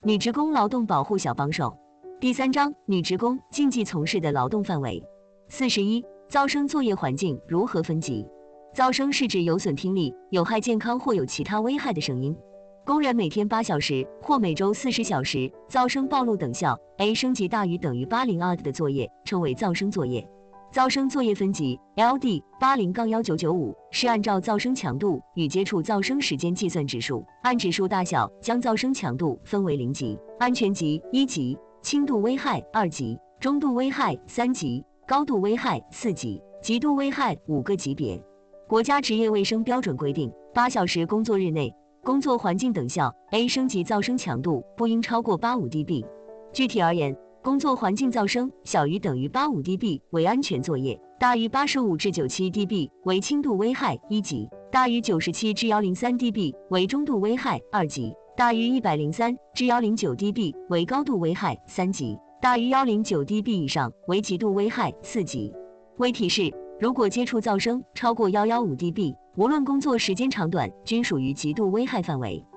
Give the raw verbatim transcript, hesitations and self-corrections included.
女职工劳动保护小帮手。第三章，女职工禁忌从事的劳动范围。四十一，噪声作业环境如何分级？噪声是指有损听力、有害健康或有其他危害的声音。工人每天八小时或每周四十小时噪声暴露等效 A 升级大于等于八零 A 的作业称为噪声作业。噪声作业分级 L D 八零一九九五是按照噪声强度与接触噪声时间计算指数，按指数大小将噪声强度分为零级、安全级一级、轻度危害二级、中度危害三级、高度危害四级、极度危害五个级别。国家职业卫生标准规定，八小时工作日内，工作环境等效 A 升级噪声强度不应超过八十五 D B。具体而言，工作环境噪声小于等于八十五 D B 为安全作业，大于八十五至九十七 D B 为轻度危害一级，大于九十七至一零三 D B 为中度危害二级，大于一百零三至一零九 D B 为高度危害三级，大于一零九 D B 以上为极度危害四级。微提示：如果接触噪声超过一百一十五 D B， 无论工作时间长短，均属于极度危害范围。